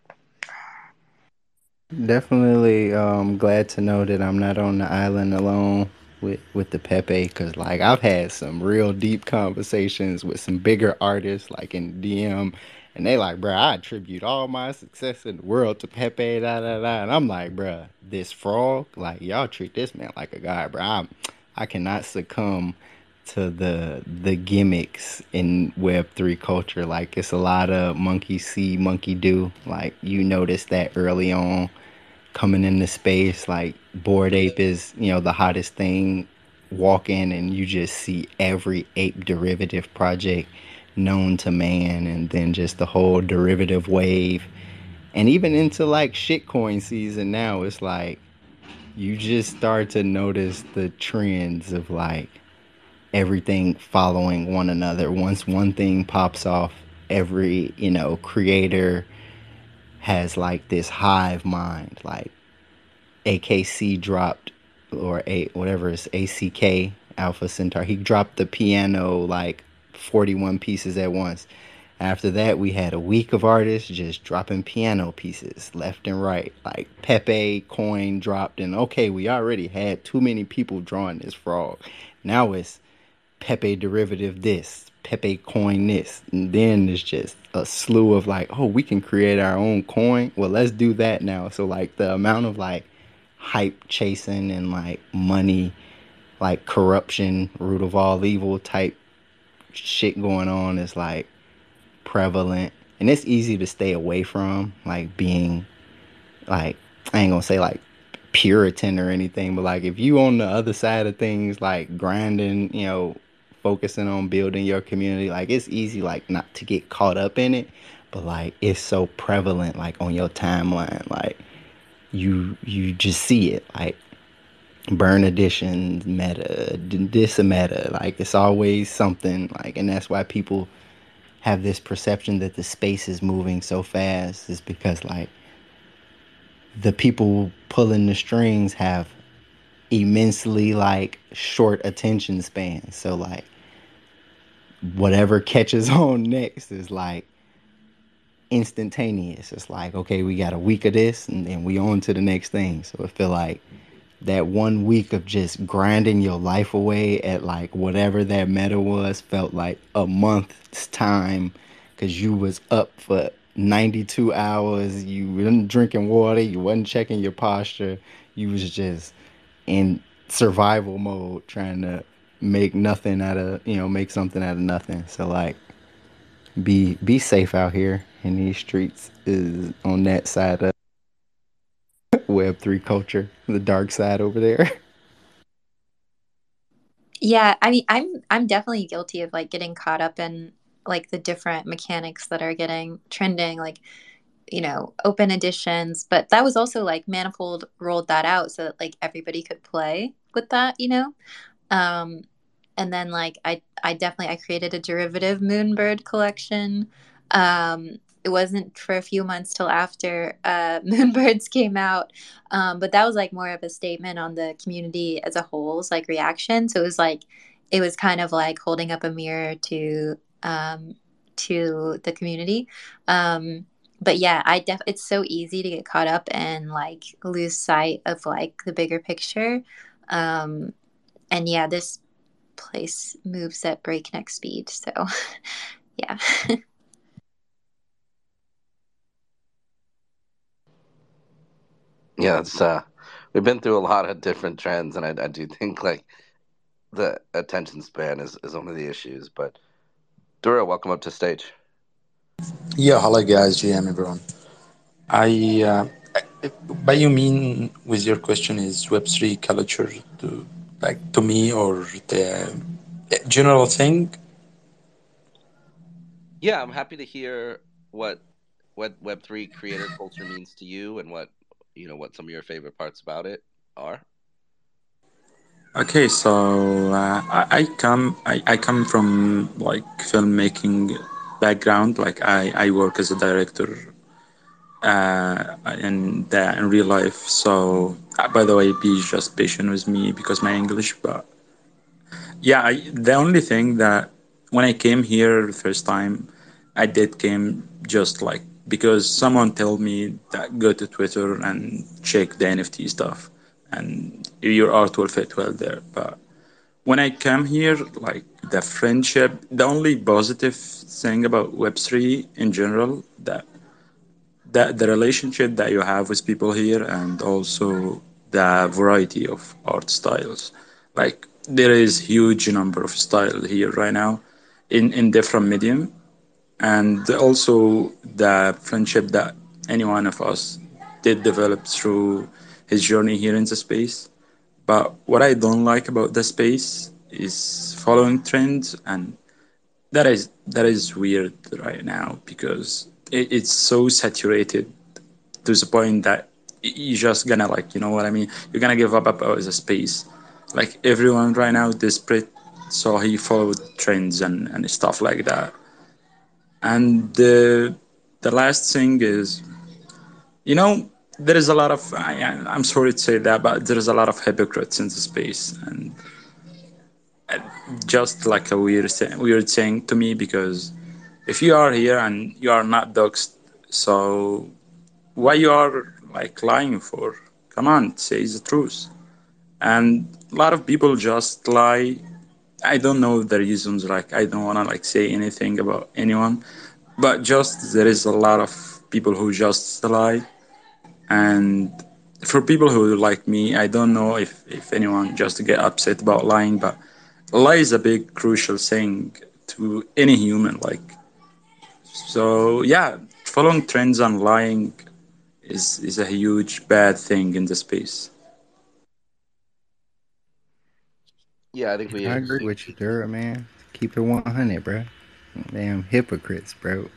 Definitely um, glad to know that I'm not on the island alone with with the Pepe, because like I've had some real deep conversations with some bigger artists like in D M, and they like, bro, I attribute all my success in the world to Pepe, da da da, and I'm like, bro, this frog, like y'all treat this man like a god, bro. I'm, I cannot succumb to the the gimmicks in Web three culture. Like it's a lot of monkey see, monkey do. Like you notice that early on coming into space. Like Bored Ape is, you know, the hottest thing. Walk in and you just see every ape derivative project known to man, and then just the whole derivative wave. And even into like shitcoin season now, it's like you just start to notice the trends of like everything following one another. Once one thing pops off, every, you know, creator has like this hive mind. Like A K C dropped, or a whatever it's A C K, Alpha Centaur. He dropped the piano like forty-one pieces at once. After that, we had a week of artists just dropping piano pieces left and right. Like Pepe coin dropped, and okay, we already had too many people drawing this frog. Now it's Pepe derivative this, Pepe coin this, and then there's just a slew of like, oh, we can create our own coin. Well, let's do that now. So like the amount of like hype chasing and like money, like corruption, root of all evil type shit going on is like prevalent, and it's easy to stay away from, like being like, I ain't gonna say like Puritan or anything, but like if you on the other side of things, like grinding, you know, focusing on building your community, like it's easy like not to get caught up in it, but like it's so prevalent like on your timeline, like you you just see it, like burn editions, meta, this a meta, like it's always something, like, and that's why people have this perception that the space is moving so fast, is because like the people pulling the strings have immensely like short attention spans. So like whatever catches on next is like instantaneous. It's like, okay, we got a week of this and then we on to the next thing. So I feel like that one week of just grinding your life away at like whatever that meta was felt like a month's time, because you was up for ninety-two hours, you wasn't drinking water, you wasn't checking your posture, you was just in survival mode trying to make nothing out of, you know, make something out of nothing. So like be be safe out here in these streets, is on that side of Web three culture, the dark side over there. Yeah, I mean, I'm I'm definitely guilty of like getting caught up in like the different mechanics that are getting trending, like, you know, open editions. But that was also like Manifold rolled that out so that like everybody could play with that, you know. Um, and then like I I definitely I created a derivative Moonbird collection. Um, it wasn't for a few months till after uh, Moonbirds came out, um, but that was like more of a statement on the community as a whole's like reaction. So it was like it was kind of like holding up a mirror to um, to the community. Um, but yeah, I def it's so easy to get caught up and like lose sight of like the bigger picture. Um, and yeah, this place moves at breakneck speed. So yeah. Yeah, it's uh, we've been through a lot of different trends, and I, I do think like the attention span is, is one of the issues. But Dura, welcome up to stage. Yeah, hello guys, G M everyone. I, uh, by you mean with your question is Web three culture to like to me or the general thing? Yeah, I'm happy to hear what what Web three creator culture means to you, and what you know what some of your favorite parts about it are. Okay, so uh, I, I come I, I come from like filmmaking background. Like I, I work as a director uh, in the, in real life. So uh, by the way, be just patient with me because my English. But yeah, I, the only thing that when I came here the first time, I did came just like because someone told me that go to Twitter and check the N F T stuff, and your art will fit well there. But when I come here, like the friendship, the only positive thing about Web three in general, that that the relationship that you have with people here, and also the variety of art styles. Like there is huge number of style here right now in in different medium, and also the friendship that any one of us did develop through his journey here in the space. But what I don't like about the space is following trends, and that is that is weird right now because it, it's so saturated to the point that you're just gonna, like, you know what I mean, you're gonna give up about the space. Like everyone right now desperate, so he followed trends and, and stuff like that. And the the last thing is, you know, there is a lot of I, I'm sorry to say that, but there is a lot of hypocrites in the space, and just like a weird thing, weird thing to me, because if you are here and you are not doxxed, so why you are like lying for? Come on, say the truth. And a lot of people just lie. I don't know the reasons. Like I don't wanna like say anything about anyone, but just there is a lot of people who just lie. And for people who like me, I don't know if if anyone just get upset about lying, but lie is a big crucial thing to any human. Like so, yeah, following trends and lying is is a huge bad thing in the space. Yeah, I think we. I agree we with you, Dura, man. Keep it one hundred, bro. Damn hypocrites, bro.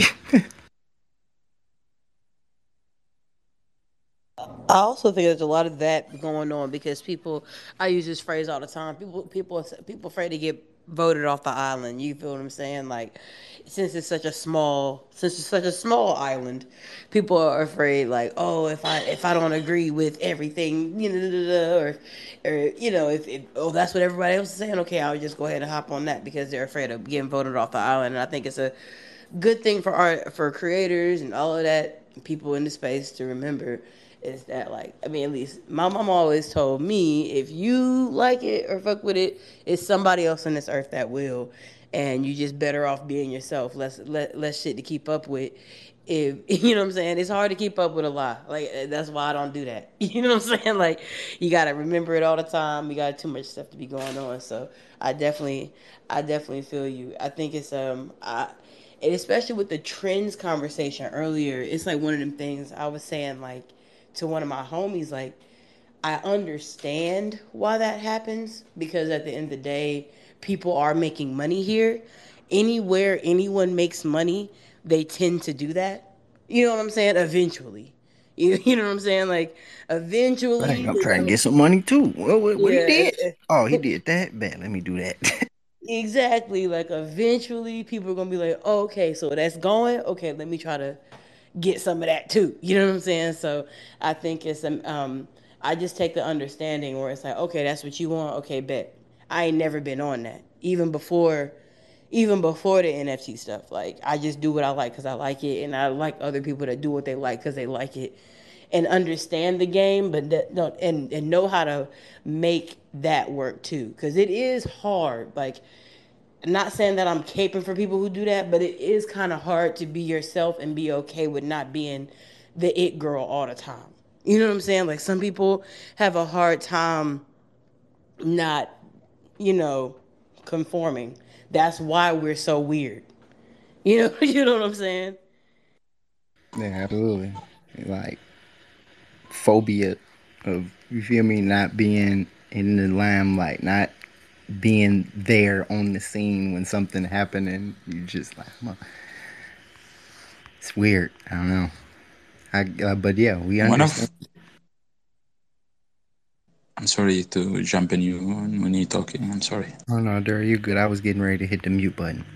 I also think there's a lot of that going on because people. I use this phrase all the time. People, people, people afraid to get voted off the island. You feel what I'm saying? Like, since it's such a small, since it's such a small island, people are afraid. Like, oh, if I if I don't agree with everything, you know, or, or you know, if, if oh that's what everybody else is saying, okay, I'll just go ahead and hop on that because they're afraid of getting voted off the island. And I think it's a good thing for art for creators and all of that people in the space to remember is that, like, I mean, at least my mom always told me, if you like it or fuck with it, it's somebody else on this earth that will, and you just better off being yourself. Less less, less shit to keep up with. If you know what I'm saying, it's hard to keep up with a lie. Like that's why I don't do that. You know what I'm saying? Like you gotta remember it all the time. You got too much stuff to be going on. So I definitely, I definitely feel you. I think it's um I and especially with the trends conversation earlier, it's like one of them things I was saying, like, to one of my homies, like, I understand why that happens because at the end of the day, people are making money here. Anywhere anyone makes money, they tend to do that. You know what I'm saying? Eventually. You, you know what I'm saying? Like, Dang, eventually, I'm they're trying to gonna, get some money too. What, what, what he yeah, did? Oh, he did that? Bet, let me do that. exactly. Like eventually, people are gonna be like, oh, "Okay, so that's going. Okay, let me try to get some of that too." You know what I'm saying? So I think it's um, um I just take the understanding where it's like, okay, that's what you want. Okay, bet. I ain't never been on that even before, even before the N F T stuff. Like I just do what I like because I like it, and I like other people that do what they like because they like it, and understand the game, but that, no, and and know how to make that work too, because it is hard. Like I'm not saying that I'm caping for people who do that, but it is kind of hard to be yourself and be okay with not being the it girl all the time. You know what I'm saying? Like some people have a hard time not, you know, conforming. That's why we're so weird. You know, you know what I'm saying? Yeah, absolutely. Like phobia of, you feel me, not being in the limelight, not being there on the scene when something happened, and you just like, well, it's weird. I don't know. I, uh, but yeah, we One understand. of I'm sorry to jump in you when when you're talking. I'm sorry. Oh no, Dara, you good. I was getting ready to hit the mute button.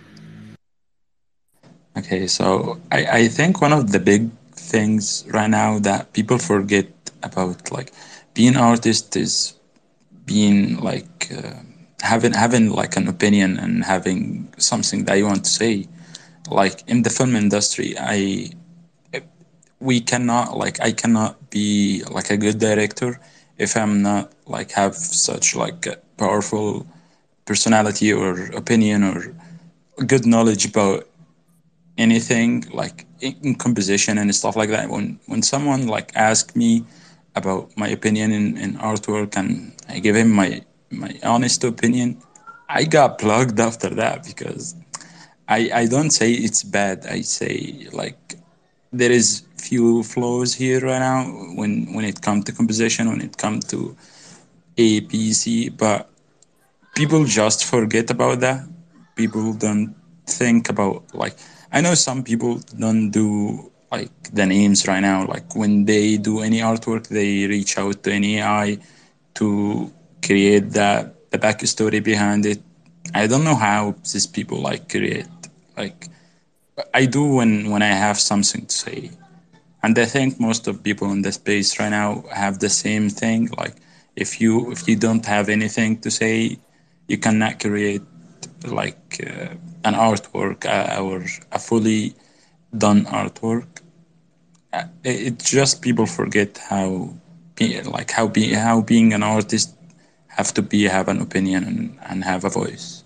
Okay, so I, I think one of the big things right now that people forget about, like, being artist is being like uh, having having like an opinion and having something that you want to say. like in the film industry, I we cannot like I cannot be like a good director if I'm not like have such like a powerful personality or opinion or good knowledge about anything like in, in composition and stuff like that. When when someone like asks me about my opinion in, in artwork and I give him my my honest opinion, I got plugged after that because I I don't say it's bad. I say like there is few flaws here right now when when it comes to composition, when it comes to A B C, but people just forget about that. People don't think about like I know some people don't do like the names right now. Like when they do any artwork, they reach out to an A I to create that the backstory behind it. I don't know how these people like create like I do when when I have something to say. And I think most of people in the space right now have the same thing. Like if you if you don't have anything to say, you cannot create like uh, an artwork uh, or a fully done artwork. Uh, it, it just people forget how be, like how be how being an artist have to be have an opinion and, and have a voice.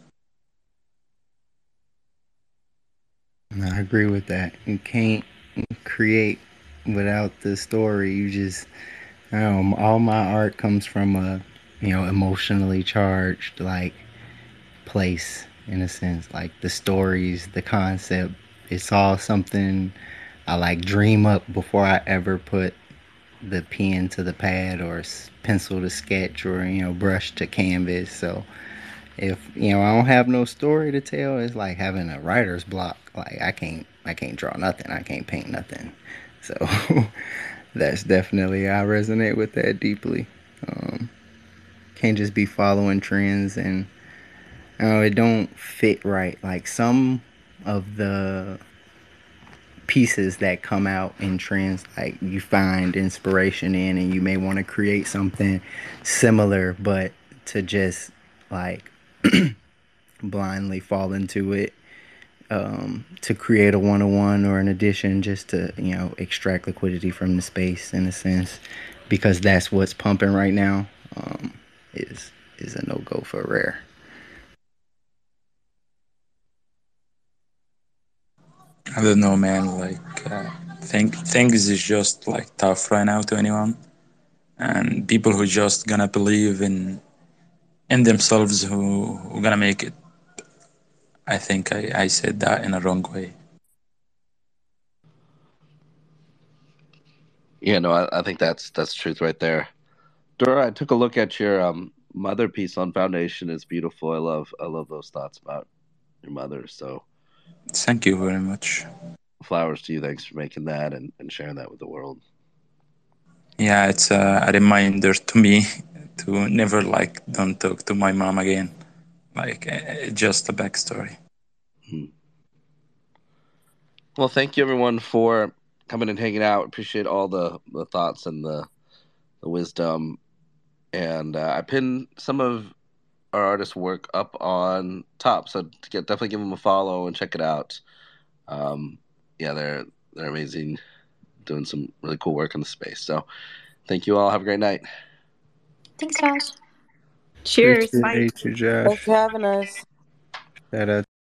I agree with that. You can't create without the story. You just, um, all my art comes from a, you know, emotionally charged like place in a sense. Like the stories, the concept. It's all something I like dream up before I ever put the pen to the pad or pencil to sketch or you know brush to canvas. So if you know I don't have no story to tell, it's like having a writer's block. Like I can't I can't draw nothing. I can't paint nothing. So that's definitely I resonate with that deeply. Um, can't just be following trends and you know, it don't fit right. Like some of the pieces that come out in trends like you find inspiration in and you may want to create something similar but to just like blindly fall into it um, to create a one-on-one or an addition just to you know extract liquidity from the space in a sense because that's what's pumping right now um, is is a no-go for Rare. I don't know, man. Like, uh, think things is just like tough right now to anyone, and people who just gonna believe in in themselves who who gonna make it. I think I, I said that in a wrong way. Yeah, no, I, I think that's that's truth right there. Dora, I took a look at your um, mother piece on Foundation. It's beautiful. I love I love those thoughts about your mother. So Thank you very much. flowers to you. Thanks for making that and, and sharing that with the world. Yeah, it's a, a reminder to me to never like don't talk to my mom again. Like uh, just a backstory. Hmm. Well, thank you everyone for coming and hanging out. Appreciate all the, the thoughts and the the wisdom. And uh, I pinned some of our artists' work up on top, so to get, definitely give them a follow and check it out. Um, yeah, they're they're amazing, doing some really cool work in the space. So, thank you all. Have a great night. Thanks, Josh. Cheers. Bye. Appreciate you, Thanks Josh. for having us. Shout out